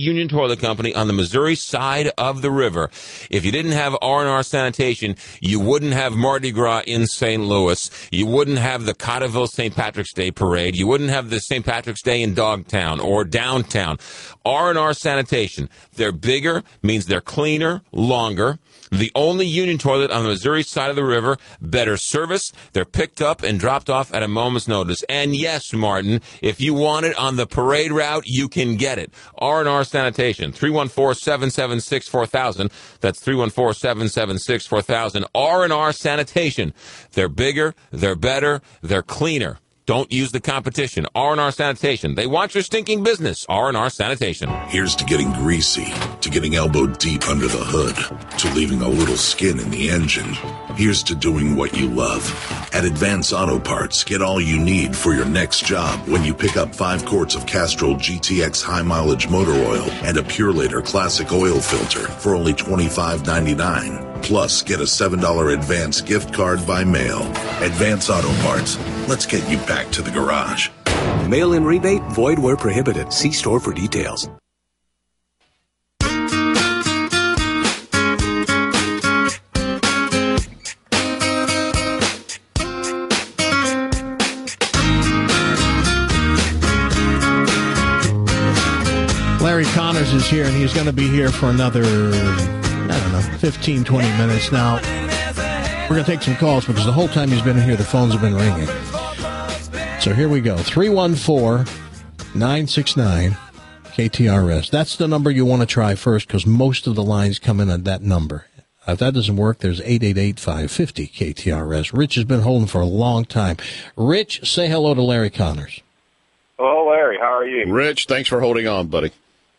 union toilet company on the Missouri side of the river. If you didn't have R&R Sanitation, you wouldn't have Mardi Gras in St. Louis. You wouldn't have the Cotterville St. Patrick's Day Parade. You wouldn't have the St. Patrick's Day in Dogtown or downtown. R&R Sanitation. They're bigger, means they're cleaner, longer. The only union toilet on the Missouri side of the river. Better service. They're picked up and dropped off at a moment's notice. And yes, Martin, if you want it on the parade route, you can get it. R&R Sanitation, 314-776-4000. That's 314-776-4000. R&R Sanitation. They're bigger, they're better, they're cleaner. Don't use the competition. R&R Sanitation. They want your stinking business. R&R Sanitation. Here's to getting greasy, to getting elbow deep under the hood, to leaving a little skin in the engine. Here's to doing what you love. At Advance Auto Parts, get all you need for your next job when you pick up 5 quarts of Castrol GTX high mileage motor oil and a Purelator classic oil filter for only $25.99. Plus, get a $7 advance gift card by mail. Advance Auto Parts. Let's get you back to the garage. Mail-in rebate, void where prohibited. See store for details. Larry Connors is here, and he's going to be here for another, 15, 20 minutes. Now, we're going to take some calls because the whole time he's been here, the phones have been ringing. So here we go. 314-969-KTRS. That's the number you want to try first because most of the lines come in at that number. If that doesn't work, there's 888-550-KTRS. Rich has been holding for a long time. Rich, say hello to Larry Connors. Hello, Larry. How are you? Rich, thanks for holding on, buddy.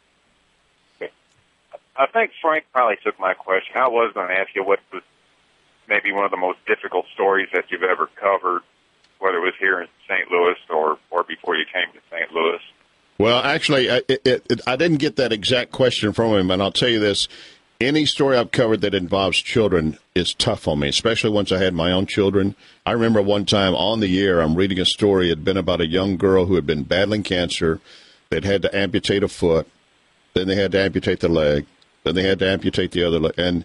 I think Frank probably took my question. I was going to ask you what was maybe one of the most difficult stories that you've ever covered, whether it was here in St. Louis or before you came to St. Louis. Well, actually, I didn't get that exact question from him, and I'll tell you this. Any story I've covered that involves children is tough on me, especially once I had my own children. I remember one time on the air, I'm reading a story. It had been about a young girl who had been battling cancer. They'd had to amputate a foot. Then they had to amputate the leg. Then they had to amputate the other leg. And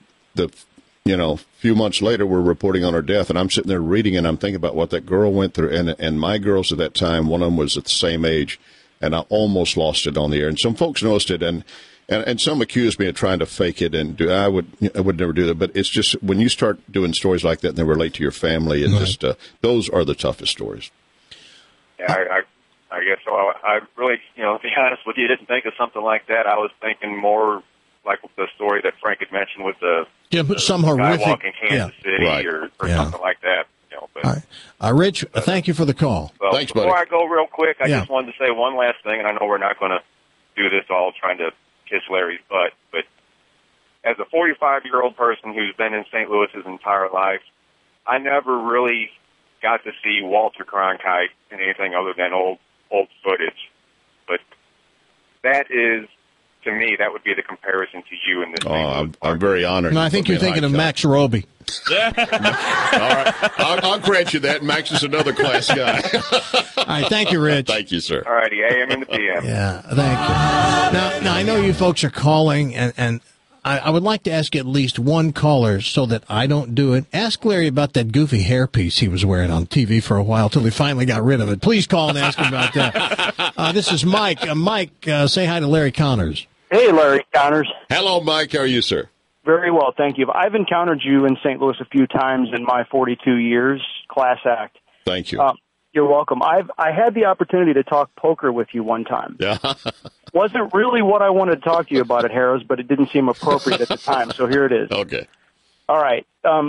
few months later, we're reporting on her death, and I'm sitting there reading, and I'm thinking about what that girl went through. And my girls at that time, one of them was at the same age, and I almost lost it on the air. And some folks noticed it, and some accused me of trying to fake it, and I would never do that. But it's just when you start doing stories like that and they relate to your family, and just those are the toughest stories. Yeah, I guess so. I really, to be honest with you, didn't think of something like that. I was thinking more like the story that Frank had mentioned with the some horrific guy walking Kansas City or something like that. But, all right. Rich, thank you for the call. Well, thanks, buddy. Before I go real quick, I just wanted to say one last thing, and I know we're not going to do this all trying to kiss Larry's butt, but as a 45-year-old person who's been in St. Louis his entire life, I never really got to see Walter Cronkite in anything other than old footage. But that is, to me, that would be the comparison to you in this. I'm very honored. No, I think you're thinking of Max Roby. All right. I'll grant you that. Max is another class guy. All right. Thank you, Rich. Thank you, sir. All righty. AM and the PM. Yeah. Thank you. Now, I know you folks are calling, and I would like to ask at least one caller so that I don't do it. Ask Larry about that goofy hairpiece he was wearing on TV for a while till he finally got rid of it. Please call and ask him about that. This is Mike. Mike, say hi to Larry Connors. Hey, Larry Connors. Hello, Mike. How are you, sir? Very well, thank you. I've encountered you in St. Louis a few times in my 42 years. Class act. Thank you. You're welcome. I had the opportunity to talk poker with you one time. Yeah. Wasn't really what I wanted to talk to you about at Harrah's, but it didn't seem appropriate at the time, so here it is. Okay. All right.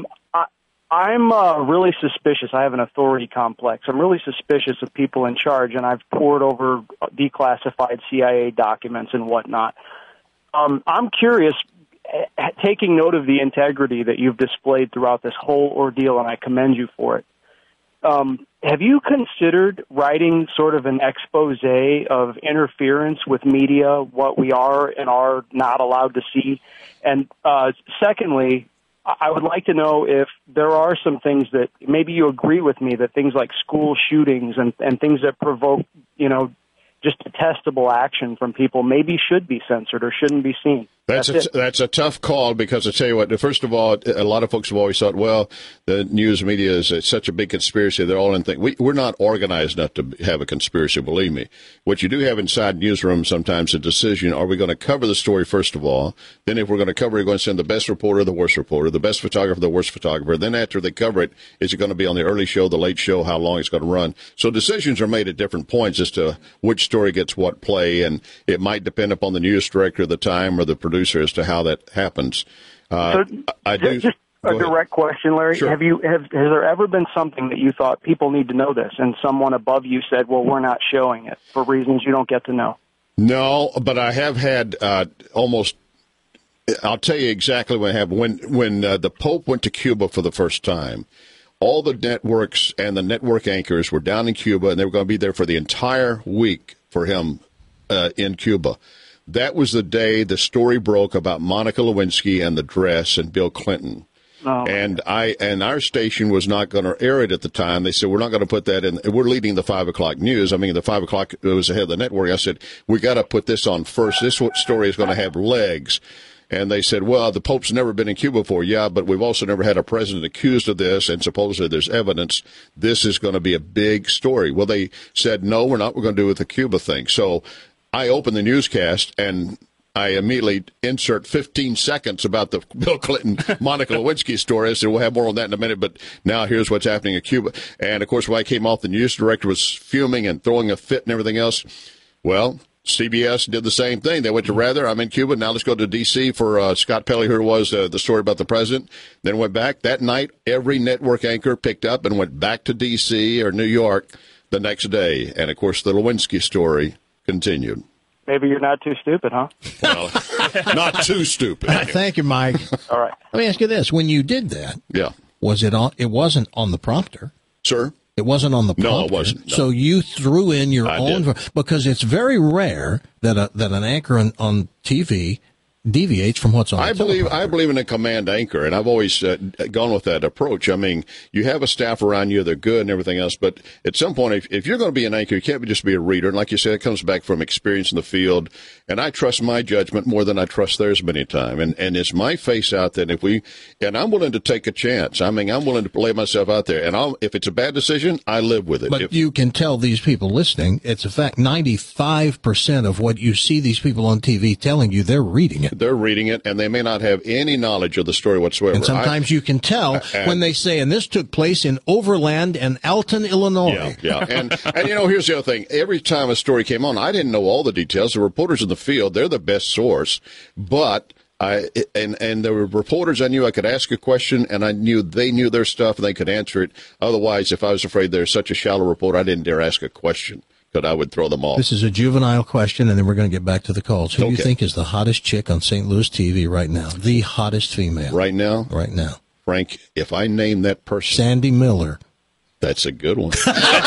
I'm really suspicious. I have an authority complex. I'm really suspicious of people in charge, and I've pored over declassified CIA documents and whatnot. I'm curious, taking note of the integrity that you've displayed throughout this whole ordeal, and I commend you for it. Have you considered writing sort of an expose of interference with media, what we are and are not allowed to see? And secondly, I would like to know if there are some things that maybe you agree with me, that things like school shootings and things that provoke, just detestable action from people maybe should be censored or shouldn't be seen. That's a tough call, because I tell you what, first of all, a lot of folks have always thought, well, the news media is such a big conspiracy. They're all in things. We're not organized enough to have a conspiracy, believe me. What you do have inside newsrooms sometimes a decision, are we going to cover the story first of all? Then if we're going to cover it, we're going to send the best reporter, the worst reporter, the best photographer, the worst photographer. Then after they cover it, is it going to be on the early show, the late show, how long it's going to run? So decisions are made at different points as to which story gets what play, and it might depend upon the news director at the time or the producer as to how that happens. Just a direct question, Larry. Sure. Has there ever been something that you thought people need to know this, and someone above you said, well, we're not showing it for reasons you don't get to know? No, but I have had almost. I'll tell you exactly what happened. When the Pope went to Cuba for the first time, all the networks and the network anchors were down in Cuba, and they were going to be there for the entire week for him in Cuba. That was the day the story broke about Monica Lewinsky and the dress and Bill Clinton. Oh. And our station was not going to air it at the time. They said, we're not going to put that in. We're leading the 5 o'clock news. I mean, the 5 o'clock was ahead of the network. I said, we got to put this on first. This story is going to have legs. And they said, well, the Pope's never been in Cuba before. Yeah, but we've also never had a president accused of this, and supposedly there's evidence. This is going to be a big story. Well, they said, no, we're not. We're going to do it with the Cuba thing. So I opened the newscast, and I immediately insert 15 seconds about the Bill Clinton, Monica Lewinsky story. I said, we'll have more on that in a minute, but now here's what's happening in Cuba. And, of course, when I came off, the news director was fuming and throwing a fit and everything else. Well, CBS did the same thing. They went to Rather, I'm in Cuba, now let's go to D.C. for Scott Pelley, who was the story about the president. Then went back. That night, every network anchor picked up and went back to D.C. or New York the next day. And, of course, the Lewinsky story continued. Maybe you're not too stupid, huh? Well, not too stupid. Thank you, Mike. All right. Let me ask you this. When you did that, was it on? It wasn't on the prompter. Sir? It wasn't on the prompter. No, it wasn't. No. So you threw in your own, because it's very rare that an anchor on TV deviates from what's on the teleprompter. I believe in a command anchor, and I've always gone with that approach. I mean, you have a staff around you, they're good and everything else, but at some point, if you're going to be an anchor, you can't just be a reader. And like you said, it comes back from experience in the field, and I trust my judgment more than I trust theirs many times. And it's my face out there, and I'm willing to take a chance. I mean, I'm willing to lay myself out there, and if it's a bad decision, I live with it. But you can tell these people listening, it's a fact, 95% of what you see these people on TV telling you, they're reading it. They're reading it, and they may not have any knowledge of the story whatsoever. And sometimes you can tell when they say, and this took place in Overland and Alton, Illinois. Yeah. And here's the other thing. Every time a story came on, I didn't know all the details. The reporters in the field, they're the best source. But there were reporters I knew I could ask a question, and I knew they knew their stuff, and they could answer it. Otherwise, if I was afraid they're such a shallow reporter, I didn't dare ask a question. I would throw them off. This is a juvenile question, and then we're going to get back to the calls. Who do you think is the hottest chick on St. Louis TV right now? The hottest female. Right now? Right now. Frank, if I name that person. Sandy Miller. That's a good one.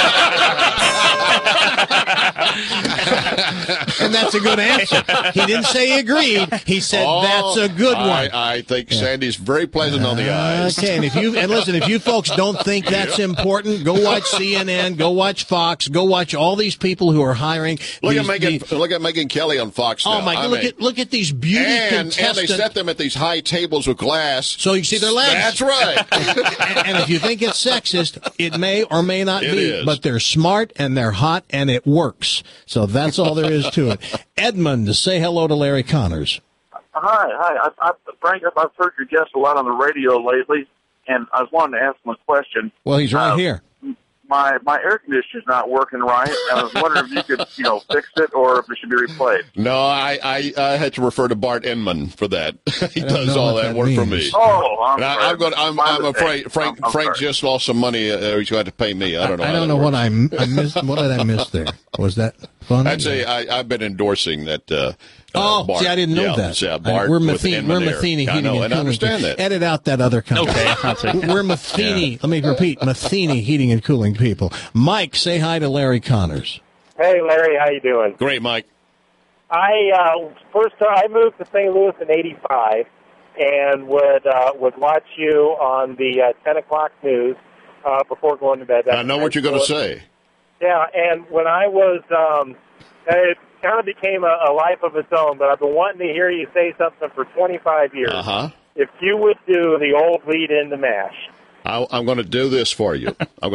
And that's a good answer. He didn't say he agreed. He said that's a good one. I think Sandy's very pleasant on the eyes. Okay, and if you folks don't think that's important, go watch CNN, go watch Fox, go watch all these people who are hiring. Look at Megyn Kelly on Fox now. Oh my God! Look at these beauty contestants. And they set them at these high tables with glass, so you see their legs. That's right. and if you think it's sexist, it may or may not be. But they're smart and they're hot and it works. So that's all there is to it. Edmund, say hello to Larry Connors. Hi. Frank, I've heard your guest a lot on the radio lately, and I was wanting to ask him a question. Well, he's right here. My air conditioner's not working right, and I was wondering if you could, fix it or if it should be replaced. No, I had to refer to Bart Inman for that. He does all that work for me. Oh, I'm afraid Frank just lost some money. He's going to pay me. I don't know. I don't know what I missed. What did I miss there? Was that fun? I'd say I've been endorsing that. Bart. See, I didn't know that. Yeah, Bart we're Matheny Heating and and I understand that. Edit out that other company. Okay. We're Matheny. Yeah. Let me repeat, Matheny Heating and Cooling people. Mike, say hi to Larry Connors. Hey, Larry, how you doing? Great, Mike. I moved to St. Louis in '85 and would watch you on the 10 o'clock news before going to bed. I know what you're going to say. Yeah, and when I was it kind of became a life of its own, but I've been wanting to hear you say something for 25 years. Uh-huh. If you would do the old lead in the MASH. I'm going to do this for you.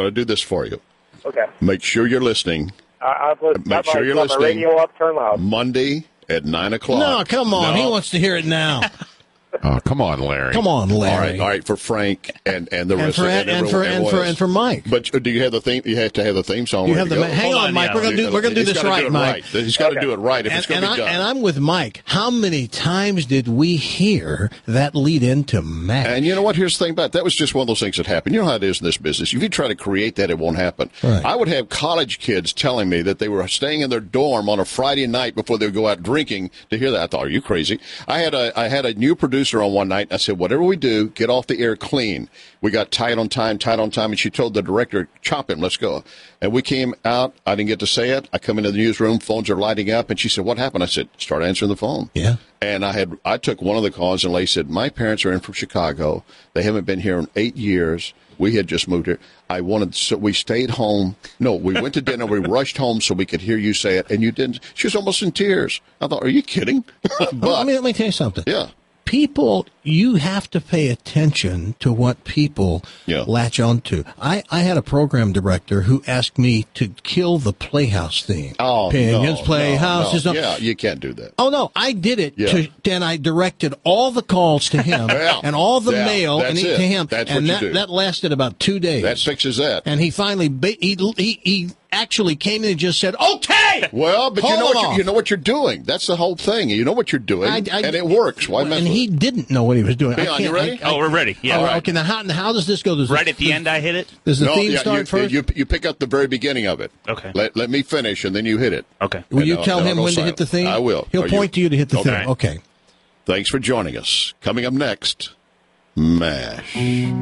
Okay. Make sure you're listening. Make sure you're listening. My radio up, turn loud. Monday at 9 o'clock. No, come on. He wants to hear it now. Oh, come on, Larry. Come on, Larry. All right, for Frank and the rest and for Mike. But do you have the theme? You have to have the theme song. You have the hang on, Mike. We're gonna do this right, Mike. He's got to do it right if it's going to be done. And I'm with Mike. How many times did we hear that lead into MASH? And you know what? Here's the thing about it. That was just one of those things that happen. You know how it is in this business. If you try to create that, it won't happen. Right. I would have college kids telling me that they were staying in their dorm on a Friday night before they would go out drinking to hear that. I thought, are you crazy? I had a new producer on one night. And I said, whatever we do, get off the air clean. We got tight on time. And she told the director, chop him, let's go. And we came out. I didn't get to say it. I come into the newsroom. Phones are lighting up. And she said, what happened? I said, start answering the phone. Yeah. And I took one of the calls, and Lay said, my parents are in from Chicago. They haven't been here in 8 years. We had just moved here. So we stayed home. No, we went to dinner. We rushed home so we could hear you say it. And you didn't. She was almost in tears. I thought, are you kidding? But, let me tell you something. Yeah. People, you have to pay attention to what people latch onto. I had a program director who asked me to kill the Playhouse theme. Oh, Pinions, Playhouse. No. Yeah, you can't do that. Oh, no, I did it. And I directed all the calls to him and all the mail to him. That's and what you do. That lasted about 2 days. That fixes that. And he finally, he actually came in and just said, okay! Well, but you know what you're doing. That's the whole thing. You know what you're doing, and it works. Why mess with it? He didn't know what he was doing. Leon, you ready? We're ready. Yeah. Right. Okay, now how does this go? Right at the end, I hit it? Does the theme start first? You pick up the very beginning of it. Okay. Let me finish, and then you hit it. Okay. Will you tell him when to hit the theme? I will. He'll point to you to hit the theme. Okay. Thanks for joining us. Coming up next, MASH.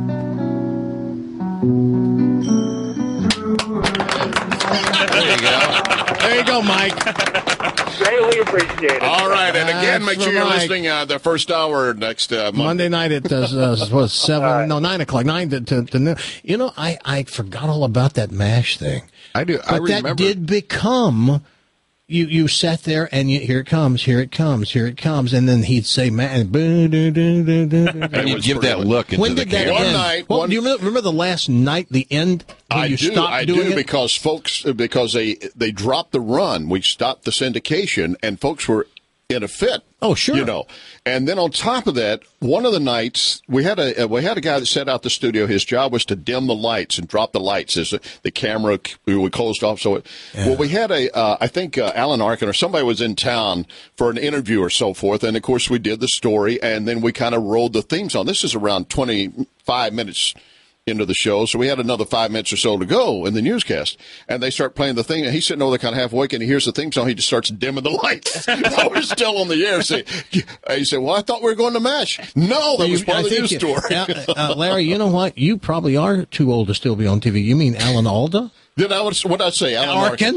There you go, Mike. Greatly appreciated. All right, and again, make sure you're listening the first hour next Monday night at 9 o'clock, 9 to noon. You know, I forgot all about that MASH thing. I do. But that did become. You sat there and here it comes, and then he'd say, "Man," and you give that look into the camera. One night. Do you remember the last night, the end? I do because they dropped the run. We stopped the syndication, and folks were in a fit. Oh, sure. You know, and then on top of that, one of the nights we had a guy that set out the studio. His job was to dim the lights and drop the lights as the camera we closed off. So, we had I think Alan Arkin or somebody was in town for an interview or so forth, and of course we did the story, and then we kind of rolled the theme song. This is around 25 minutes into the show, so we had another 5 minutes or so to go in the newscast, and they start playing the thing, and he's sitting over there kind of half awake, and he hears the theme song. He just starts dimming the lights. We're still on the air. He said, well, I thought we were going to MASH. No, that was part of the news story. Larry, you know what? You probably are too old to still be on TV. You mean Alan Alda? Then what did I say? Alan Arkin?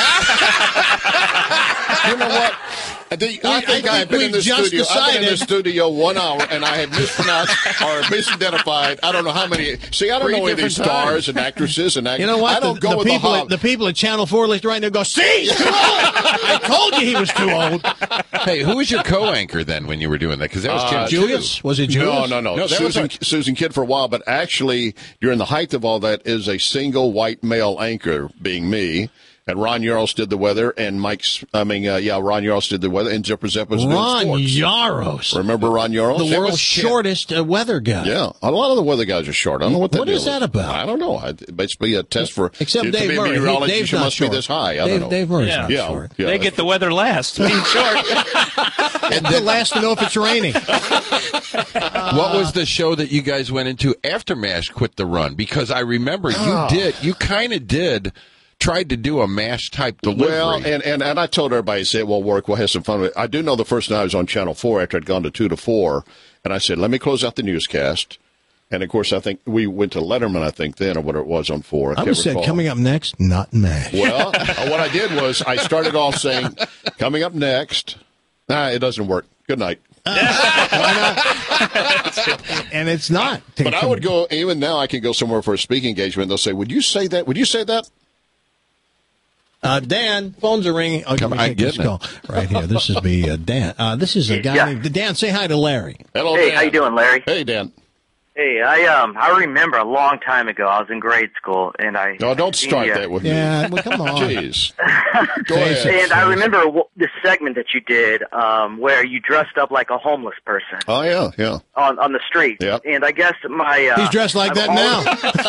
You know what? I think I've been in this studio. I've been in this studio 1 hour, and I have mispronounced or misidentified. I don't know how many. See, I don't know any of these stars and actresses and actors. You know what? I don't go with the people at Channel 4 listen right now go, see, I told you he was too old. Hey, who was your co-anchor then when you were doing that? Because that was Jim Julius. Was it Julius? No. Susan Kidd for a while, but actually, during the height of all that, is a single white male anchor, being me. And Ron Yaros did the weather, and Ron Yaros did the weather, and Zipper Zip was doing sports. Ron Yaros. Remember Ron Yaros? The world's shortest weather guy. Yeah, a lot of the weather guys are short. I don't know what that is. What is that about? I don't know. Basically a test for... Except Dave Murray. Dave's not short. Be this high. I don't know. Dave Murray's not short. Yeah, they get the weather last. Being short. And the last to know if it's raining. What was the show that you guys went into after MASH quit the run? Because I remember you kind of did... tried to do a MASH type delivery. Well, and I told everybody, say it won't work. We'll have some fun with it. I do know the first night I was on Channel 4 after I'd gone to 2 to 4, and I said, let me close out the newscast. And, of course, I think we went to Letterman, I think, then, or what it was on 4. I said, coming up next, not MASH. Well, what I did was I started off saying, coming up next, it doesn't work. Good night. And it's not. But I would go, even now I can go somewhere for a speaking engagement, and they'll say, would you say that? Would you say that? Dan, phones are ringing. Oh, Come on, get call right here. This is Dan. This is a guy named Dan. Say hi to Larry. Hello, Hey, Dan. how you doing, Larry? Hey, Dan. Hey, I remember a long time ago. I was in grade school, and No, don't start that with me. Yeah, well, come on. Jeez. Go ahead. And I remember the segment that you did where you dressed up like a homeless person. Oh, yeah. On the street. Yep. And I guess He's dressed like that now.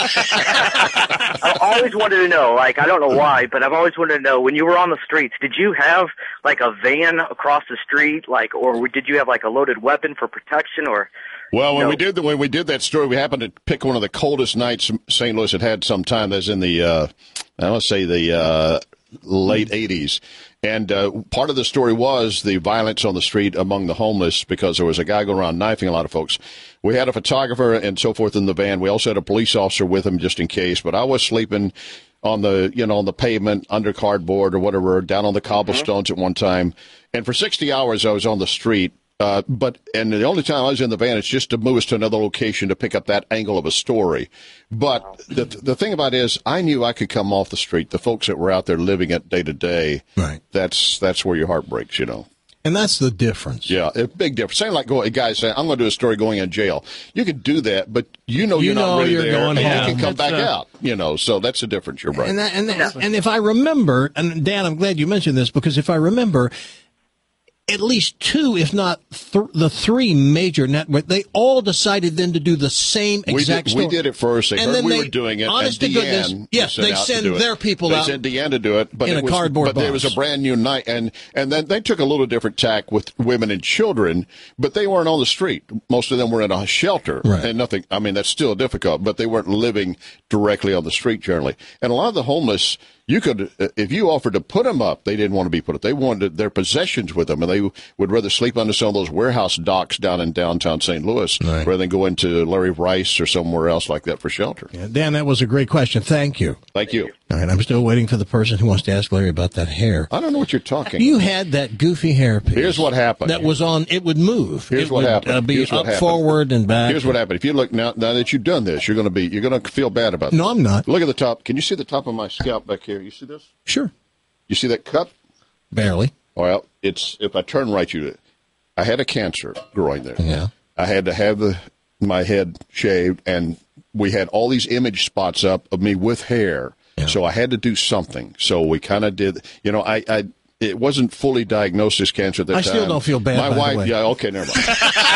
I've always wanted to know, like, I don't know why, but I've always wanted to know, when you were on the streets, did you have, like, a van across the street, like, or did you have, like, a loaded weapon for protection, or... Well, when we did that story, we happened to pick one of the coldest nights St. Louis had some time. That's in the, I want to say the late 80s. And part of the story was the violence on the street among the homeless because there was a guy going around knifing a lot of folks. We had a photographer and so forth in the van. We also had a police officer with him just in case. But I was sleeping on the pavement, under cardboard or whatever, down on the cobblestones at one time. And for 60 hours, I was on the street. But the only time I was in the van is just to move us to another location to pick up that angle of a story. But the thing about it is, I knew I could come off the street. The folks that were out there living it day to day, right? That's where your heart breaks, And that's the difference. Yeah, a big difference. Same like a guy saying, "I'm going to do a story going in jail." You can do that, but you're not really you're there, going and you can come That's back out. So that's the difference. You're right. And if I remember, and Dan, I'm glad you mentioned this because if I remember, at least two, if not the three major networks, they all decided then to do the same exact story. We did it first. They And heard then we were doing it. honest and to goodness, Deanne yes, was they out to send do it. their people they out sent Deanne to do it, but in a cardboard there was a box. brand new night, and then they took a little different tack with women and children, but they weren't on the street. Most of them were in a shelter, Right. and nothing. I mean, that's still difficult, but they weren't living directly on the street generally. And a lot of the homeless, you could, if you offered to put them up, they didn't want to be put up. They wanted their possessions with them, and they would rather sleep under some of those warehouse docks down in downtown St. Louis rather than go into Larry Rice or somewhere else like that for shelter. Yeah, Dan, that was a great question. Thank you. Thank you. All right, I'm still waiting for the person who wants to ask Larry about that hair. I don't know what you're talking You about. had that goofy hair piece. Here's what happened. That was on, it would move. Here's it what would, happened. Be Here's what up, happened. forward, and back. Here's what happened. If you look now that you've done this, you're going to feel bad about it. No, I'm not. Look at the top. Can you see the top of my scalp back here? You see this? Sure. You see that cut? Barely. Well, if I turn right, I had a cancer growing there. Yeah. I had to have my head shaved, and we had all these image spots up of me with hair. Yeah. So I had to do something. So we kind of did. It wasn't fully diagnosed as cancer at that time. I still don't feel bad. My by wife, the way. yeah, okay, never mind.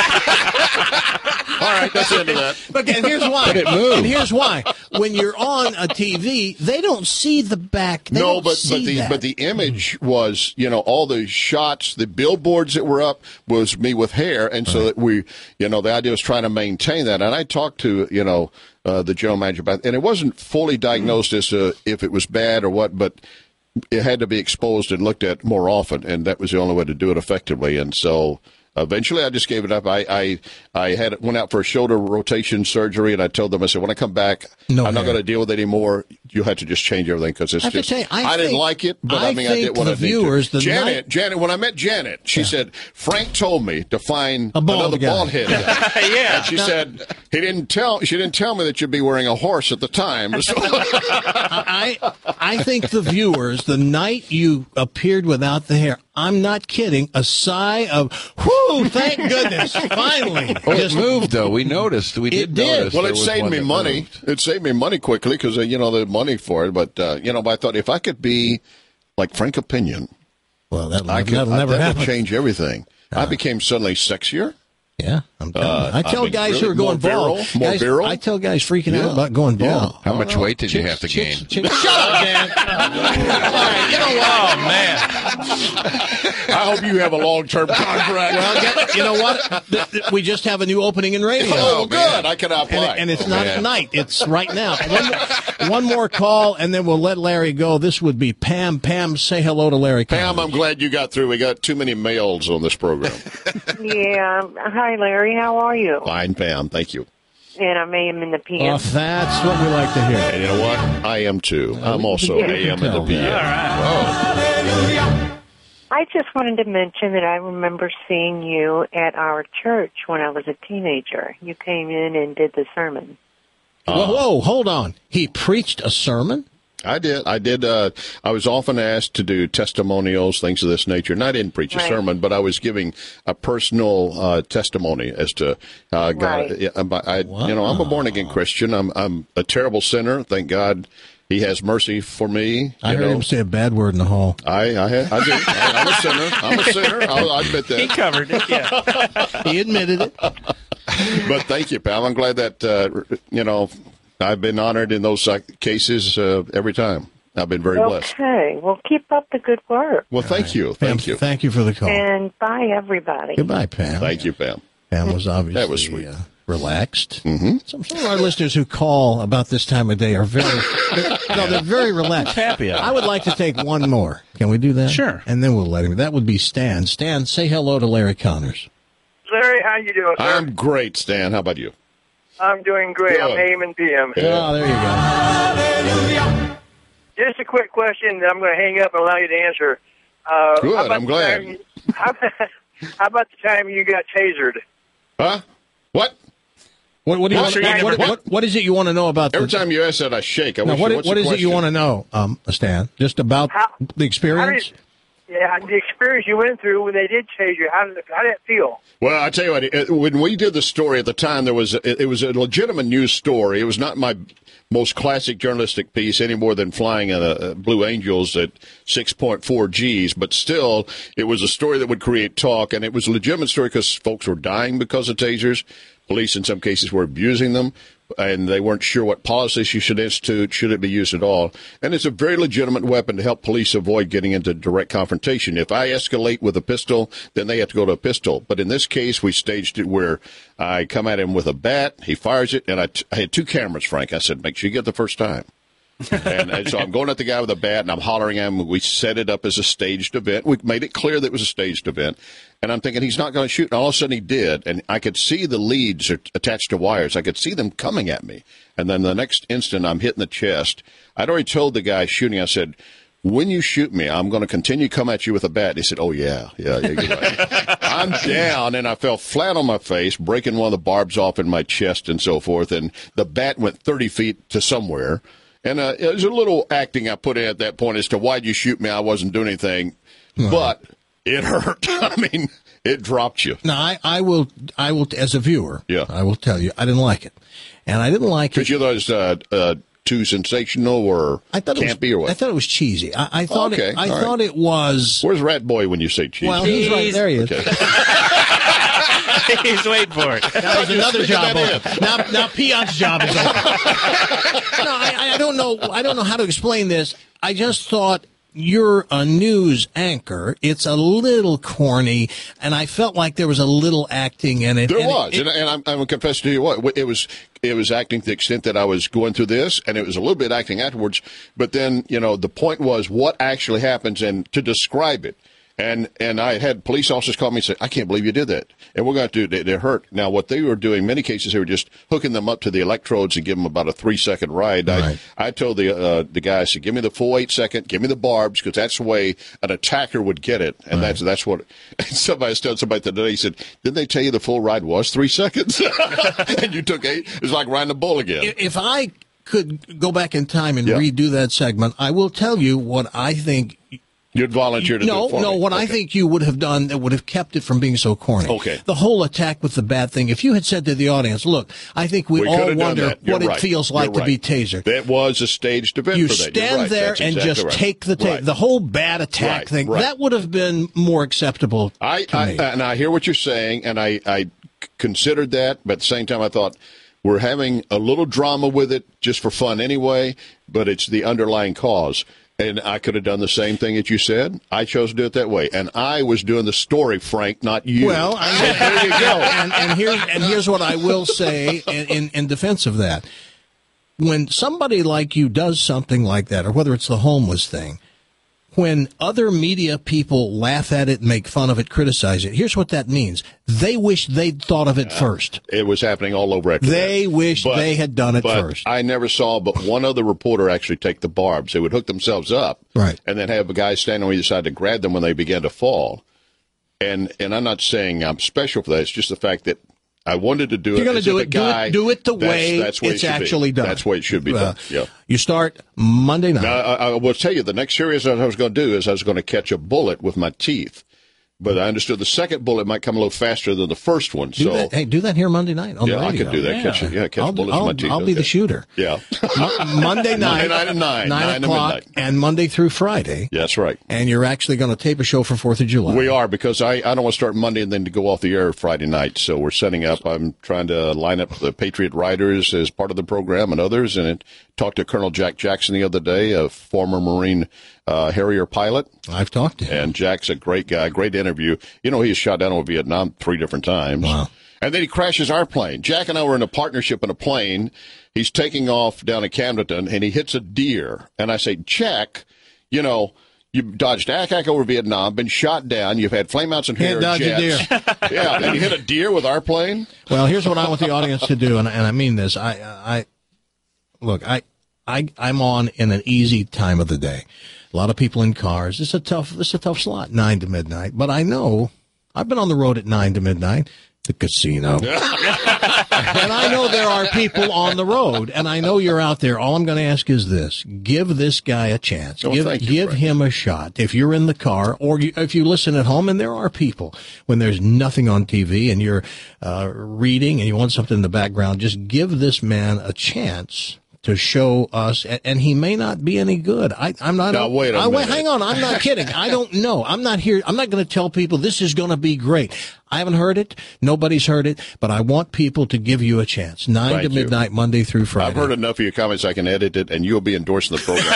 All right, that's the end of that. But and here's why. But it moved. And here's why. When you're on a TV, they don't see the back. They don't see that. But the image was, all the shots, the billboards that were up was me with hair, and so that we, the idea was trying to maintain that. And I talked to, the general manager about it, and it wasn't fully diagnosed as if it was bad or what, but it had to be exposed and looked at more often, and that was the only way to do it effectively. And so eventually I just gave it up. I went out for a shoulder rotation surgery, and I told them, I said, when I come back, I'm not going to deal with it anymore. You'll have to just change everything because it's just, I didn't like it, but I did what I did. Janet, when I met Janet, she said, Frank told me to find another bald head guy. Yeah. And she said, she didn't tell me that you'd be wearing a horse at the time. So. I think the viewers, the night you appeared without the hair, I'm not kidding, a sigh of, whoo, thank goodness, finally. Oh, it moved, though. We noticed. We did notice. Well, it saved me money. Moved. It saved me money quickly because, the money for it. But, but I thought if I could be like Frank Opinion, well, that'll never happen. Would change everything. I became suddenly sexier. Yeah, I'm telling you. I tell guys who are going bald. More virile? I tell guys freaking out about going bald. How much weight did you have to gain? Shut up, Dan. Oh, man. I hope you have a long-term contract. Well, you know what? We just have a new opening in radio. Oh, good. I can apply. And it's not at night. It's right now. One more call, and then we'll let Larry go. This would be Pam. Pam, say hello to Larry. Pam, I'm glad you got through. We got too many males on this program. Yeah. Hi, Larry. How are you? Fine, Pam. Thank you. And I'm AM in the PM. Oh, that's what we like to hear. And you know what? I am too. I'm also AM in the PM. All right. I just wanted to mention that I remember seeing you at our church when I was a teenager. You came in and did the sermon. Whoa, hold on. He preached a sermon? I did. I was often asked to do testimonials, things of this nature. And I didn't preach a sermon, but I was giving a personal testimony as to God. I'm a born-again Christian. I'm a terrible sinner. Thank God He has mercy for me. I heard him say a bad word in the hall. I do. I'm a sinner. I'm a sinner. I'll admit that. He covered it, yeah. He admitted it. But thank you, pal. I'm glad that, I've been honored in those cases every time. I've been very blessed. Okay. Well, keep up the good work. Well, thank you. Thank you. Thank you for the call. And bye, everybody. Goodbye, Pam. Thank you, Pam. Pam was obviously that was sweet. Relaxed. Mm-hmm. Some of our listeners who call about this time of day are they're very relaxed. Happy. I would like to take one more. Can we do that? Sure. And then we'll let him. That would be Stan. Stan, say hello to Larry Connors. Larry, how you doing, sir? I'm great, Stan. How about you? I'm doing great. Good. I'm AM and PM. Yeah. Oh, there you go. Just a quick question that I'm going to hang up and allow you to answer. Good. I'm glad. How about the time you got tasered? Huh? What? What is it you want to know about? Every time you ask that, I shake. What is it you want to know, Stan? Just about the experience? The experience you went through when they did tase you. How did it feel? Well, I tell you what. When we did the story at the time, it was a legitimate news story. It was not my most classic journalistic piece any more than flying Blue Angels at 6.4 Gs, but still, it was a story that would create talk, and it was a legitimate story because folks were dying because of tasers. Police, in some cases, were abusing them, and they weren't sure what policies you should institute, should it be used at all. And it's a very legitimate weapon to help police avoid getting into direct confrontation. If I escalate with a pistol, then they have to go to a pistol. But in this case, we staged it where I come at him with a bat, he fires it, and I had two cameras, Frank. I said, make sure you get the first time. and so I'm going at the guy with a bat, and I'm hollering at him. We set it up as a staged event. We made it clear that it was a staged event. And I'm thinking he's not going to shoot. And all of a sudden he did. And I could see the leads are attached to wires. I could see them coming at me. And then the next instant I'm hitting the chest. I'd already told the guy shooting, I said, when you shoot me, I'm going to continue to come at you with a bat. He said, oh, yeah, you're right. I'm down, and I fell flat on my face, breaking one of the barbs off in my chest and so forth. And the bat went 30 feet to somewhere. And it was a little acting I put in at that point as to why'd you shoot me? I wasn't doing anything. Right. But it hurt. I mean, it dropped you. No, I will, as a viewer, I will tell you, I didn't like it. And I didn't like it. Because you thought it was too sensational or campy or what? I thought it was cheesy. I thought it was. Where's Rat Boy when you say cheesy? Well, he's right there. He is. Okay. He's waiting for it. Now there's another job open. Now Peon's job is open. No, I don't know. I don't know how to explain this. I just thought you're a news anchor. It's a little corny, and I felt like there was a little acting in it. There was, and I'm going to confess to you what it was. It was acting to the extent that I was going through this, and it was a little bit acting afterwards. But then, the point was what actually happens, and to describe it. And I had police officers call me and say, I can't believe you did that. And we're going to do it. They're hurt. Now, what they were doing, in many cases, they were just hooking them up to the electrodes and give them about a 3-second ride. Right. I told the guy, I said, give me the full 8-second, give me the barbs, because that's the way an attacker would get it. And that's what somebody told somebody today. He said, didn't they tell you the full ride was 3 seconds? And you took 8. It was like riding a bull again. If I could go back in time and redo that segment, I will tell you what I think. You'd volunteer to do it for me. What I think you would have done that would have kept it from being so corny. Okay. The whole attack with the bad thing. If you had said to the audience, look, I think we all wonder what it feels like to be tasered. That was a staged event you for that. Stand there and just take the tape. The whole bad attack thing. That would have been more acceptable to me. And I hear what you're saying, and I considered that, but at the same time I thought, we're having a little drama with it just for fun anyway, but it's the underlying cause. And I could have done the same thing that you said. I chose to do it that way. And I was doing the story, Frank, not you. Well, there you go. And here's what I will say in defense of that. When somebody like you does something like that, or whether it's the homeless thing, when other media people laugh at it, make fun of it, criticize it, here's what that means. They wish they'd thought of it first. It was happening all over. They wish they had done it first. I never saw but one other reporter actually take the barbs. They would hook themselves up and then have a guy stand on either side to grab them when they began to fall. And I'm not saying I'm special for that. It's just the fact that I wanted to do it. You're going to do it. Do it the way that's it's actually done. That's the way it should be done. Yeah. You start Monday night. Now, I will tell you, the next series I was going to do is I was going to catch a bullet with my teeth. But I understood the second bullet might come a little faster than the first one. Do that here Monday night on the radio. I could do that. Catch bullets with my teeth. I'll be the shooter. Yeah. Monday night at 9 o'clock, and Monday through Friday. Yeah, that's right. And you're actually going to tape a show for 4th of July. We are, because I don't want to start Monday and then to go off the air Friday night. So we're setting up. I'm trying to line up the Patriot Riders as part of the program and others. And talked to Colonel Jack Jackson the other day, a former Marine Harrier pilot. I've talked to him. And Jack's a great guy, great interview. You know, he was shot down over Vietnam 3 different times. Wow. And then he crashes our plane. Jack and I were in a partnership in a plane. He's taking off down at Camden, and he hits a deer. And I say, Jack, you know, you've dodged ACAC over Vietnam, been shot down. You've had flame outs and Harrier jets. Can't dodge a deer. Yeah, and you hit a deer with our plane? Well, here's what I want the audience to do, and I mean this. Look, I'm on in an easy time of the day. A lot of people in cars. It's a tough slot, 9 to midnight. But I know I've been on the road at 9 to midnight, the casino. And I know there are people on the road, and I know you're out there. All I'm going to ask is this. Give this guy a chance. Give him a shot. If you're in the car, or if you listen at home, and there are people, when there's nothing on TV and you're reading and you want something in the background, just give this man a chance to show us, and he may not be any good. I'm not. Now, wait a minute. Hang on. I'm not kidding. I don't know. I'm not here. I'm not going to tell people this is going to be great. I haven't heard it. Nobody's heard it. But I want people to give you a chance. 9 to midnight, Monday through Friday. I've heard enough of your comments. I can edit it, and you'll be endorsing the program.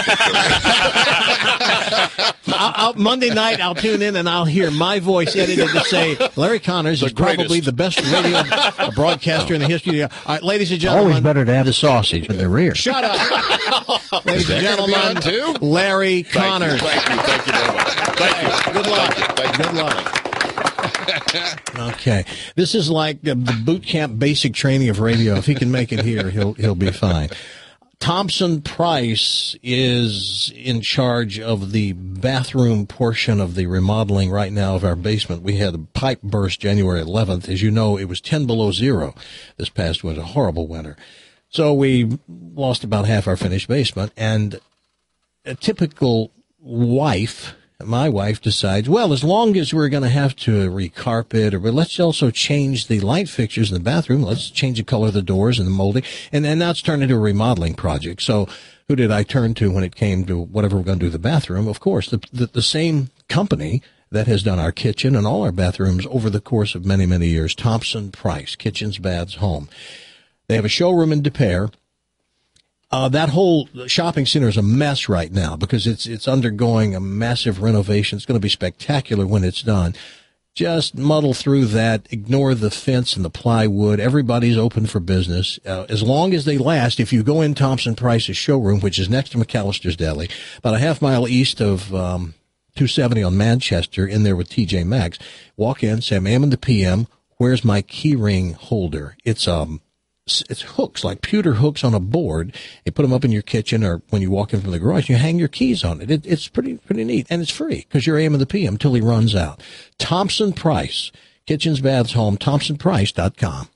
Monday night, I'll tune in, and I'll hear my voice edited to say, Larry Connors is probably the best radio broadcaster in the history. All right, ladies and gentlemen. Always better to have the sausage in the rear. Shut up. Ladies and gentlemen, Larry Connors. Thank you very much. Thank you. Good luck. Good luck. Okay. This is like the boot camp basic training of radio. If he can make it here, he'll be fine. Thompson Price is in charge of the bathroom portion of the remodeling right now of our basement. We had a pipe burst January 11th. As you know, it was 10 below zero this past winter, a horrible winter. So we lost about half our finished basement, and a typical wife, my wife, decides, well, as long as we're going to have to recarpet, but let's also change the light fixtures in the bathroom. Let's change the color of the doors and the molding. And then now it's turned into a remodeling project. So who did I turn to when it came to whatever we're going to do the bathroom? Of course, the same company that has done our kitchen and all our bathrooms over the course of many, many years, Thompson Price, Kitchens, Baths, Home. They have a showroom in Des Peres. That whole shopping center is a mess right now because it's undergoing a massive renovation. It's going to be spectacular when it's done. Just muddle through that. Ignore the fence and the plywood. Everybody's open for business. As long as they last, if you go in Thompson Price's showroom, which is next to McAllister's Deli, about a half mile east of 270 on Manchester, in there with TJ Maxx, walk in, say, I'm AM and the PM. Where's my key ring holder? It's hooks, like pewter hooks on a board. You put them up in your kitchen or when you walk in from the garage, you hang your keys on it. It's pretty neat. And it's free because you're AM and the PM until he runs out. Thompson Price, Kitchens, Baths, Home, ThompsonPrice.com.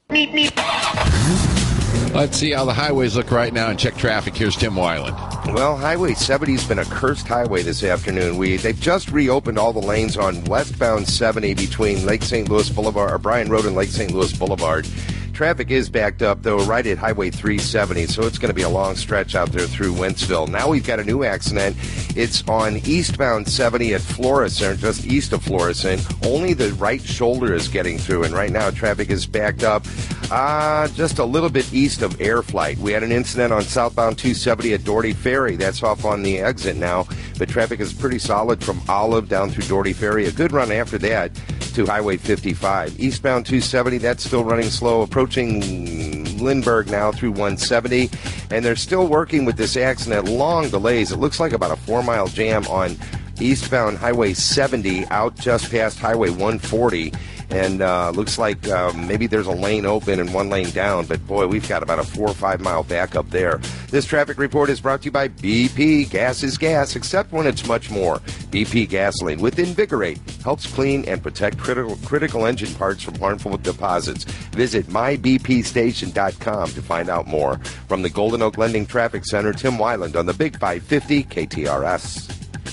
Let's see how the highways look right now and check traffic. Here's Tim Weiland. Well, Highway 70's been a cursed highway this afternoon. They've just reopened all the lanes on westbound 70 between Lake St. Louis Boulevard, or Bryan Road and Lake St. Louis Boulevard. Traffic is backed up, though, right at Highway 370, so it's going to be a long stretch out there through Wentzville. Now we've got a new accident. It's on eastbound 70 at Florissant, just east of Florissant. Only the right shoulder is getting through, and right now traffic is backed up just a little bit east of Air Flight. We had an incident on southbound 270 at Doherty Ferry. That's off on the exit now, but traffic is pretty solid from Olive down through Doherty Ferry. A good run after that to Highway 55. Eastbound 270, that's still running slow, approaching Lindbergh now through 170, and they're still working with this accident. Long delays. It looks like about a 4-mile jam on eastbound Highway 70 out just past Highway 140. and looks like maybe there's a lane open and one lane down, but boy, we've got about a 4 or 5 mile backup there. This traffic report is brought to you by BP. Gas is gas, except when it's much more. BP Gasoline with Invigorate helps clean and protect critical engine parts from harmful deposits. Visit mybpstation.com to find out more. From the Golden Oak Lending Traffic Center, Tim Weiland on the Big 550 KTRS.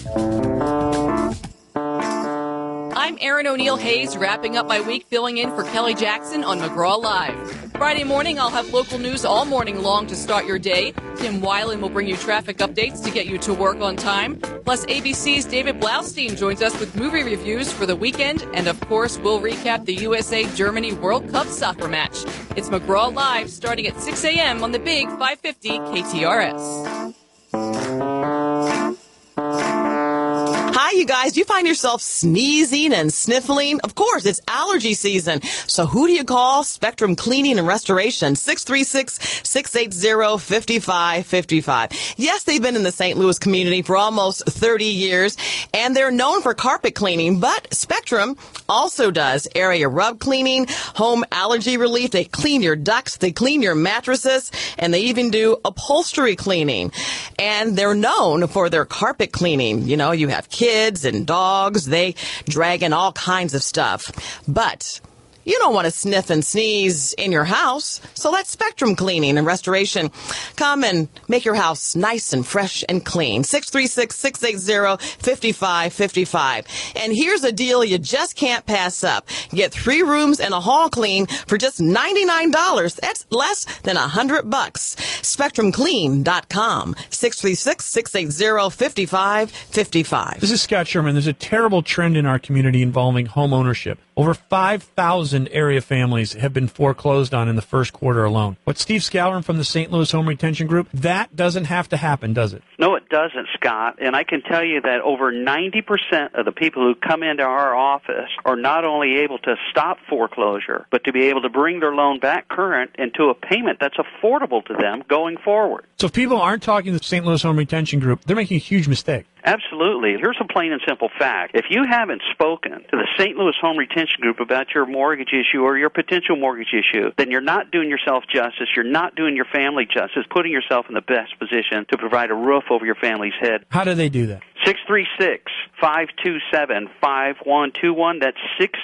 I'm Erin O'Neill Hayes, wrapping up my week filling in for Kelly Jackson on McGraw Live. Friday morning, I'll have local news all morning long to start your day. Tim Weiland will bring you traffic updates to get you to work on time. Plus, ABC's David Blaustein joins us with movie reviews for the weekend. And, of course, we'll recap the USA-Germany World Cup soccer match. It's McGraw Live starting at 6 a.m. on the Big 550 KTRS. Hi, you guys. Do you find yourself sneezing and sniffling? Of course, it's allergy season. So who do you call? Spectrum Cleaning and Restoration, 636-680-5555. Yes, they've been in the St. Louis community for almost 30 years, and they're known for carpet cleaning, but Spectrum also does area rub cleaning, home allergy relief. They clean your ducts, they clean your mattresses, and they even do upholstery cleaning. And they're known for their carpet cleaning. You know, you have kids and dogs, they drag in all kinds of stuff. But you don't want to sniff and sneeze in your house, so let Spectrum Cleaning and Restoration come and make your house nice and fresh and clean. 636-680-5555. And here's a deal you just can't pass up. Get 3 rooms and a hall clean for just $99. That's less than $100. SpectrumClean.com. 636-680-5555. This is Scott Sherman. There's a terrible trend in our community involving home ownership. Over 5,000 area families have been foreclosed on in the first quarter alone. What Steve Scallon from the St. Louis Home Retention Group, that doesn't have to happen, does it? No, it doesn't, Scott. And I can tell you that over 90% of the people who come into our office are not only able to stop foreclosure, but to be able to bring their loan back current and to a payment that's affordable to them going forward. So if people aren't talking to the St. Louis Home Retention Group, they're making a huge mistake. Absolutely. Here's a plain and simple fact. If you haven't spoken to the St. Louis Home Retention Group about your mortgage issue or your potential mortgage issue, then you're not doing yourself justice. You're not doing your family justice, putting yourself in the best position to provide a roof over your family's head. How do they do that? 636-527-5121. That's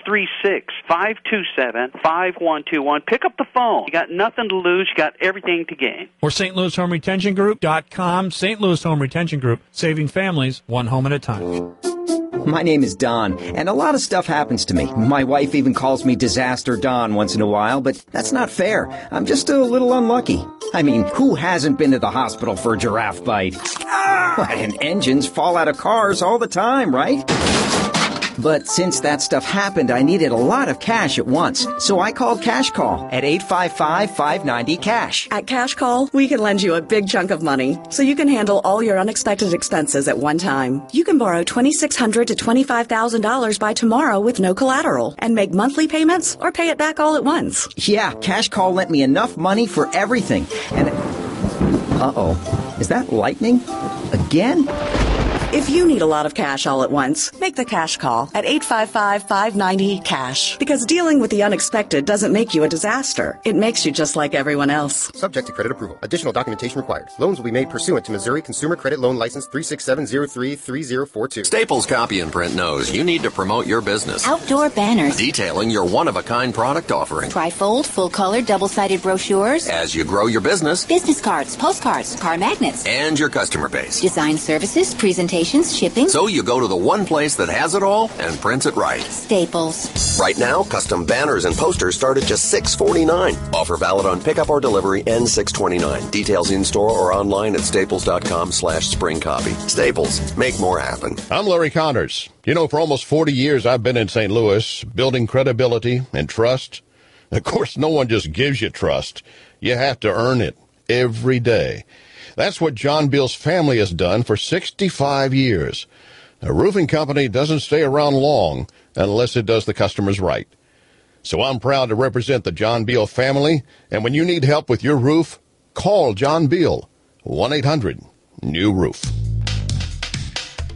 636-527-5121. Pick up the phone. You got nothing to lose. You got everything to gain. Or stlouishomeretentiongroup.com. St. Louis Home Retention Group, saving families one home at a time. My name is Don, and a lot of stuff happens to me. My wife even calls me Disaster Don once in a while, but that's not fair. I'm just a little unlucky. I mean, who hasn't been to the hospital for a giraffe bite? And engines fall out of cars all the time, right? But since that stuff happened, I needed a lot of cash at once. So I called Cash Call at 855-590-CASH. At Cash Call, we can lend you a big chunk of money so you can handle all your unexpected expenses at one time. You can borrow $2,600 to $25,000 by tomorrow with no collateral and make monthly payments or pay it back all at once. Yeah, Cash Call lent me enough money for everything. And uh-oh, is that lightning? Again? If you need a lot of cash all at once, make the Cash Call at 855-590-CASH. Because dealing with the unexpected doesn't make you a disaster. It makes you just like everyone else. Subject to credit approval. Additional documentation required. Loans will be made pursuant to Missouri Consumer Credit Loan License 367033042. Staples Copy and Print knows you need to promote your business. Outdoor banners. Detailing your one-of-a-kind product offering. Trifold, full-color, double-sided brochures. As you grow your business. Business cards, postcards, car magnets. And your customer base. Design services, presentations, shipping. So you go to the one place that has it all and prints it right. Staples. Right now, custom banners and posters start at just $6.49. Offer valid on pickup or delivery N629. Details in store or online at staples.com/springcopy. Staples. Make more happen. I'm Larry Connors. You know, for almost 40 years, I've been in St. Louis, building credibility and trust. Of course, no one just gives you trust. You have to earn it every day. That's what John Beal's family has done for 65 years. A roofing company doesn't stay around long unless it does the customers right. So I'm proud to represent the John Beal family, and when you need help with your roof, call John Beal, 1-800-NEW-ROOF.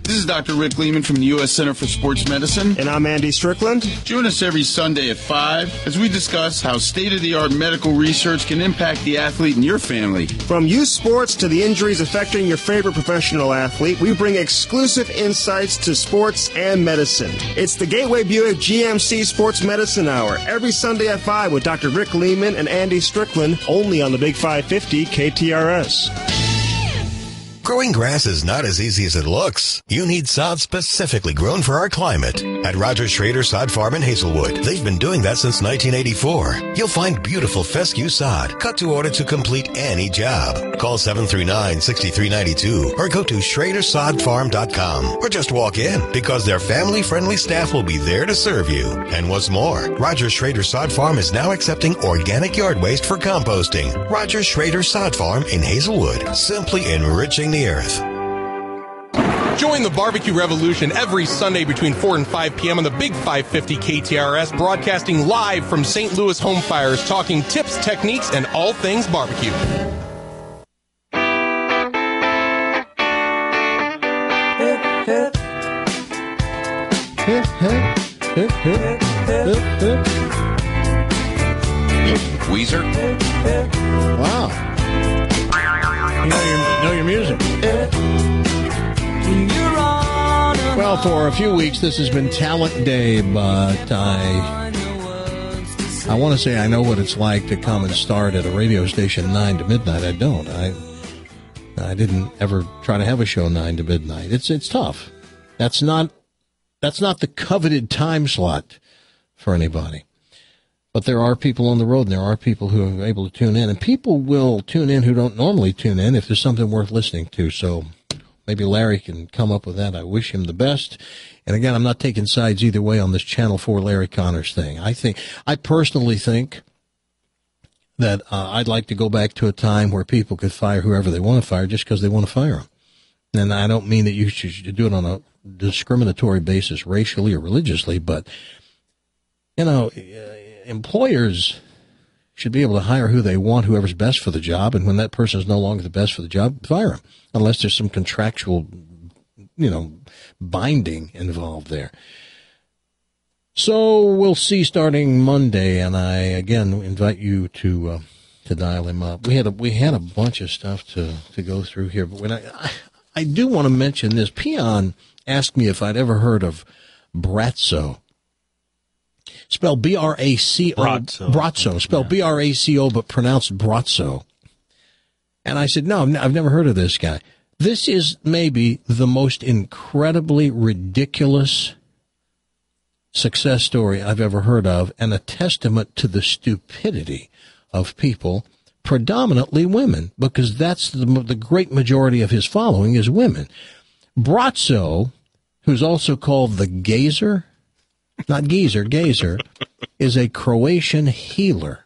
This is Dr. Rick Lehman from the U.S. Center for Sports Medicine. And I'm Andy Strickland. Join us every Sunday at 5 as we discuss how state-of-the-art medical research can impact the athlete and your family. From youth sports to the injuries affecting your favorite professional athlete, we bring exclusive insights to sports and medicine. It's the Gateway Buick GMC Sports Medicine Hour every Sunday at 5 with Dr. Rick Lehman and Andy Strickland, only on the Big 550 KTRS. Growing grass is not as easy as it looks. You need sod specifically grown for our climate. At Roger Schrader Sod Farm in Hazelwood, they've been doing that since 1984. You'll find beautiful fescue sod, cut to order to complete any job. Call 739-6392 or go to SchraderSodFarm.com or just walk in because their family-friendly staff will be there to serve you. And what's more, Roger Schrader Sod Farm is now accepting organic yard waste for composting. Roger Schrader Sod Farm in Hazelwood, simply enriching the earth. Join the barbecue revolution every Sunday between 4 and 5 p.m. on the Big 550 KTRS, broadcasting live from St. Louis Home Fires, talking tips, techniques, and all things barbecue. Hip, hip. Hip, hip. Hip, hip. Hip, hip. Weezer? Wow. You know your music. Well, for a few weeks, this has been Talent Day, but I want to say I know what it's like to come and start at a radio station 9 to midnight. I don't. I didn't ever try to have a show 9 to midnight. It's tough. That's not the coveted time slot for anybody. But there are people on the road, and there are people who are able to tune in. And people will tune in who don't normally tune in if there's something worth listening to. So maybe Larry can come up with that. I wish him the best. And again, I'm not taking sides either way on this Channel 4 Larry Connors thing. I personally think that I'd like to go back to a time where people could fire whoever they want to fire just because they want to fire them. And I don't mean that you should do it on a discriminatory basis, racially or religiously, but, employers should be able to hire who they want, whoever's best for the job, and when that person is no longer the best for the job, fire them, unless there's some contractual, binding involved there. So we'll see starting Monday, and I again invite you to dial him up. We had a bunch of stuff to go through here, but when I do want to mention this. Peon asked me if I'd ever heard of Brazzo. Spelled B-R-A-C-O. Brazzo. Spelled B-R-A-C-O, but pronounced Brazzo. And I said, no, I've never heard of this guy. This is maybe the most incredibly ridiculous success story I've ever heard of, and a testament to the stupidity of people, predominantly women, because that's the great majority of his following is women. Brazzo, who's also called the Gazer, not geezer, Gazer, is a Croatian healer.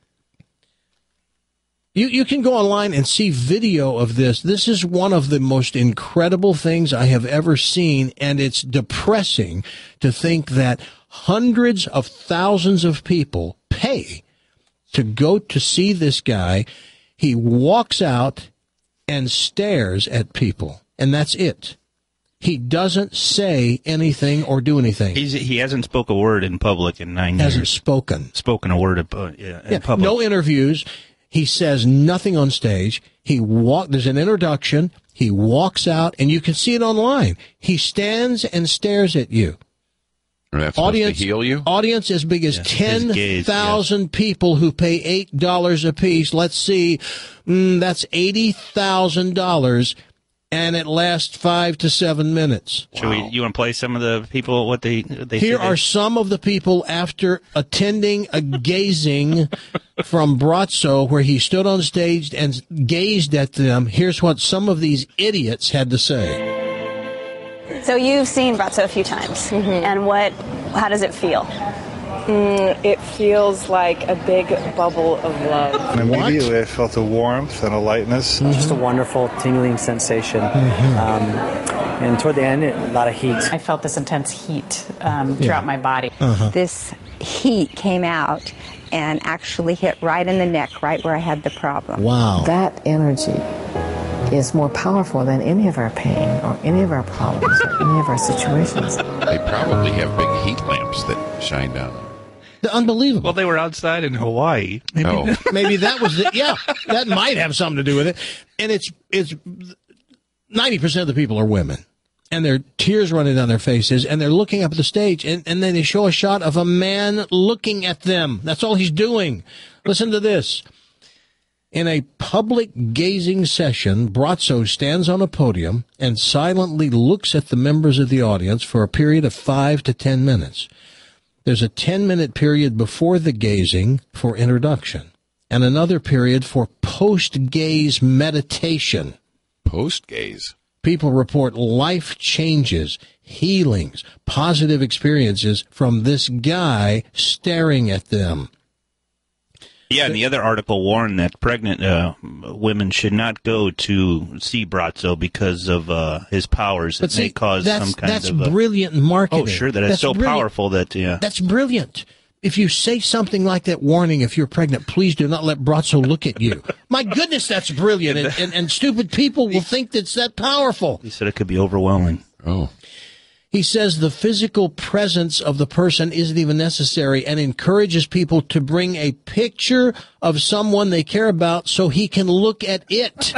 You can go online and see video of this. This is one of the most incredible things I have ever seen, and it's depressing to think that hundreds of thousands of people pay to go to see this guy. He walks out and stares at people, and that's it. He doesn't say anything or do anything. He hasn't spoke a word in public in 9 years. Hasn't spoken a word in public. No interviews. He says nothing on stage. There's an introduction. He walks out, and you can see it online. He stands and stares at you. That's audience to heal you? Audience as big as 10,000 people who pay $8 a piece. Let's see. That's $80,000. And it lasts 5 to 7 minutes. You want to play some of the people, what they Here are some of the people after attending a gazing from Brazzo, where he stood on stage and gazed at them. Here's what some of these idiots had to say. So you've seen Brazzo a few times, and how does it feel? It feels like a big bubble of love. Immediately I felt a warmth and a lightness. Just a wonderful tingling sensation. And toward the end, a lot of heat. I felt this intense heat throughout my body. This heat came out and actually hit right in the neck, right where I had the problem. Wow. That energy is more powerful than any of our pain or any of our problems or any of our situations. They probably have big heat lamps that shine down. Unbelievable. Well, they were outside in Hawaii. Maybe, maybe that was it. Yeah, that might have something to do with it. And it's 90% of the people are women. And their tears running down their faces, and they're looking up at the stage, and then they show a shot of a man looking at them. That's all he's doing. Listen to this. In a public gazing session, Brazzo stands on a podium and silently looks at the members of the audience for a period of 5 to 10 minutes. There's a 10-minute period before the gazing for introduction, and another period for post-gaze meditation. Post-gaze? People report life changes, healings, positive experiences from this guy staring at them. Yeah, and the other article warned that pregnant women should not go to see Brazzo because of his powers. It may cause some kind of... That's brilliant marketing. Oh, sure, that's so brilliant. Powerful that, yeah. That's brilliant. If you say something like that, warning, if you're pregnant, please do not let Brazzo look at you. My goodness, that's brilliant. And stupid people will think that's that powerful. He said it could be overwhelming. Oh. He says the physical presence of the person isn't even necessary and encourages people to bring a picture of someone they care about so he can look at it.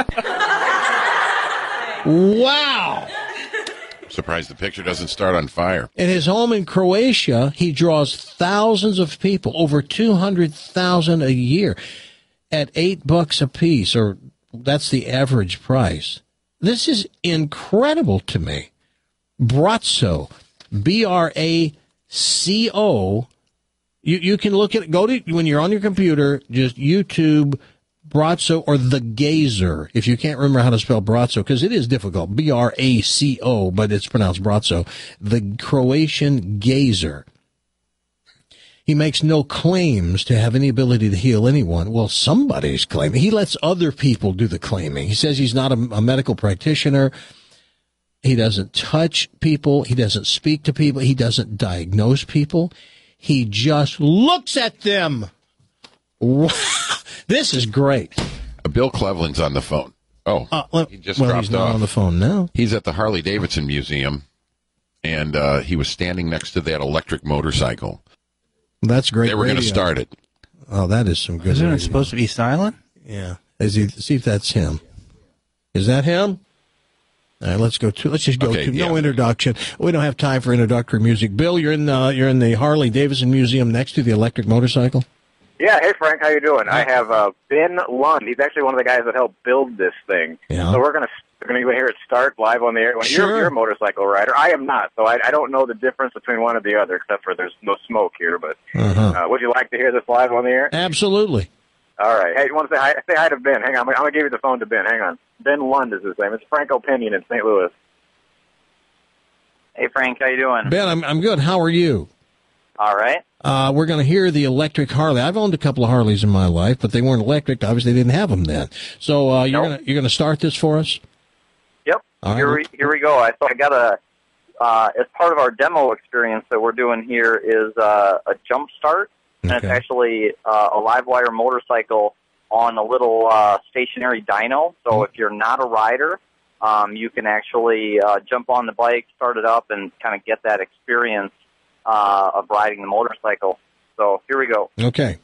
Wow. Surprised the picture doesn't start on fire. In his home in Croatia, he draws thousands of people, over 200,000 a year, at $8 a piece, or that's the average price. This is incredible to me. Brazzo, B-R-A-C-O. You can look at it. Go to, when you're on your computer, just YouTube Brazzo or The Gazer, if you can't remember how to spell Brazzo, because it is difficult. B-R-A-C-O, but it's pronounced Brazzo. The Croatian Gazer. He makes no claims to have any ability to heal anyone. Well, somebody's claiming. He lets other people do the claiming. He says he's not a medical practitioner. He doesn't touch people. He doesn't speak to people. He doesn't diagnose people. He just looks at them. This is great. Bill Cleveland's on the phone. Oh, he just dropped he's not off. On the phone now. He's at the Harley-Davidson Museum, and he was standing next to that electric motorcycle. That's great. They were going to start it. Oh, that is some good. Isn't it supposed to be silent? Yeah. See if that's him. Is that him? All right, let's just go to no introduction. We don't have time for introductory music. Bill, you're in the Harley-Davidson Museum next to the electric motorcycle. Yeah, hey Frank, how you doing? I have Ben Lund. He's actually one of the guys that helped build this thing. Yeah. So we're gonna hear it start live on the air. Sure. You're a motorcycle rider. I am not, so I don't know the difference between one or the other, except for there's no smoke here. But would you like to hear this live on the air? Absolutely. All right. Hey, you want to say hi? Say hi to Ben. Hang on. I'm gonna give you the phone to Ben. Hang on. Ben Lund is his name. It's Frank Opinion in St. Louis. Hey Frank, how you doing? Ben, I'm good. How are you? All right. We're going to hear the electric Harley. I've owned a couple of Harleys in my life, but they weren't electric. Obviously, they didn't have them then. So you're gonna start this for us. Yep. All here we go. I got as part of our demo experience that we're doing here is a jump start, and it's actually a live wire motorcycle on a little stationary dyno. So if you're not a rider, you can actually jump on the bike, start it up, and kind of get that experience of riding the motorcycle. So here we go. Okay.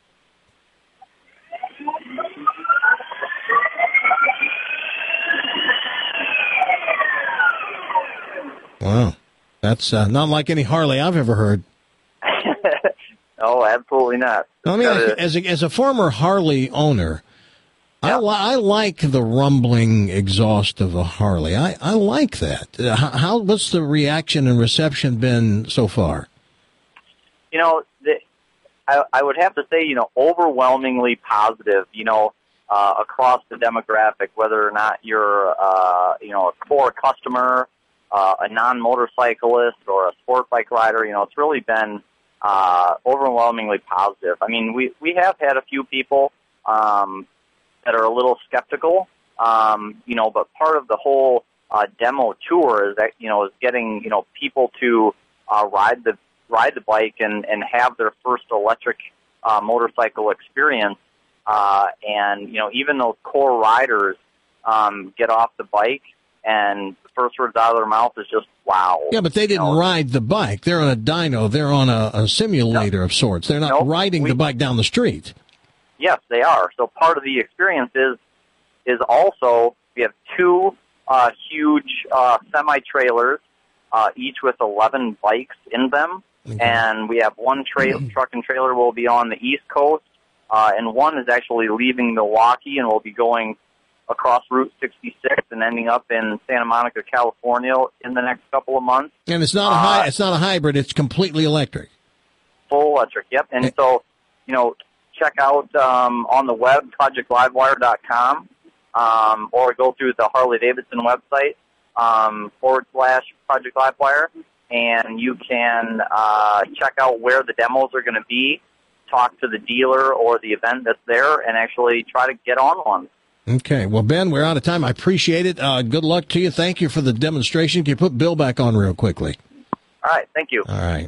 Wow. That's not like any Harley I've ever heard. Oh, absolutely not. I mean, as a former Harley owner, I like the rumbling exhaust of a Harley. I like that. What's the reaction and reception been so far? You know, I would have to say, overwhelmingly positive, across the demographic, whether or not you're, a core customer, a non-motorcyclist, or a sport bike rider. It's really been overwhelmingly positive. I mean, we have had a few people that are a little skeptical, but part of the whole demo tour is that, is getting, people to ride the bike and have their first electric motorcycle experience. And, even those core riders, get off the bike, and the first words out of their mouth is just, wow. Yeah, but they didn't ride the bike. They're on a dyno. They're on a simulator of sorts. They're not riding the bike down the street. Yes, they are. So part of the experience is also we have two huge semi-trailers, each with 11 bikes in them. Mm-hmm. And we have one truck and trailer will be on the East Coast, and one is actually leaving Milwaukee and will be going across Route 66 and ending up in Santa Monica, California in the next couple of months. And it's not it's not a hybrid, it's completely electric. Full electric, yep. And so, check out on the web, ProjectLivewire.com, or go through the Harley-Davidson website, /Project Livewire, and you can check out where the demos are going to be, talk to the dealer or the event that's there, and actually try to get on one. Okay. Well, Ben, we're out of time. I appreciate it. Good luck to you. Thank you for the demonstration. Can you put Bill back on real quickly? All right. Thank you. All right.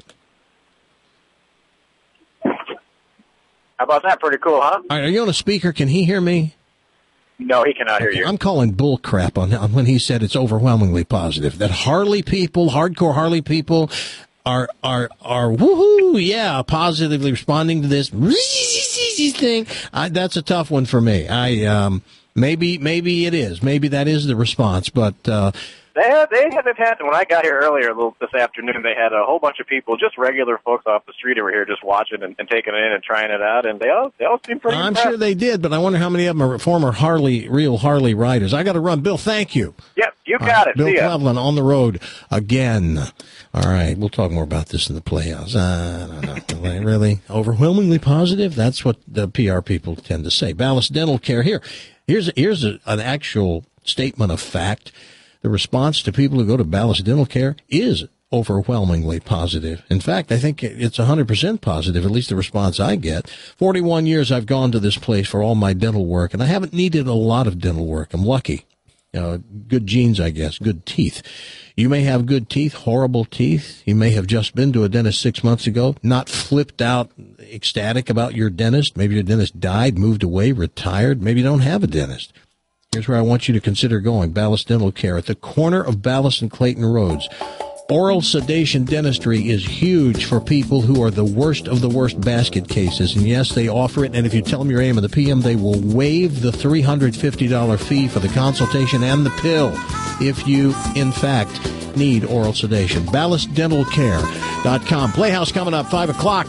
How about that? Pretty cool, huh? All right. Are you on a speaker? Can he hear me? No, he cannot hear you. I'm calling bull crap on when he said it's overwhelmingly positive. That Harley people, hardcore Harley people, are woohoo, yeah, positively responding to this thing. That's a tough one for me. Maybe it is. Maybe that is the response, but They haven't had, when I got here earlier this afternoon, they had a whole bunch of people, just regular folks off the street over here just watching and taking it in and trying it out, and they all seem pretty I'm impressed. sure they did, but I wonder how many of them are former real Harley riders. I got to run. Bill, thank you. Yep, you got it. Bill See ya. Cleveland on the road again. All right, we'll talk more about this in the Playhouse. I don't know. Really? Overwhelmingly positive? That's what the PR people tend to say. Ballast Dental Care. Here's an actual statement of fact. The response to people who go to Ballast Dental Care is overwhelmingly positive. In fact, I think it's 100% positive, at least the response I get. 41 years I've gone to this place for all my dental work, and I haven't needed a lot of dental work. I'm lucky. Good genes, I guess, good teeth. You may have good teeth, horrible teeth. You may have just been to a dentist 6 months ago, not flipped out, ecstatic about your dentist. Maybe your dentist died, moved away, retired. Maybe you don't have a dentist. Here's where I want you to consider going. Ballast Dental Care at the corner of Ballast and Clayton Roads. Oral sedation dentistry is huge for people who are the worst of the worst basket cases. And yes, they offer it. And if you tell them your AM and the PM, they will waive the $350 fee for the consultation and the pill if you, in fact, need oral sedation. BallastDentalCare.com. Playhouse coming up 5 o'clock.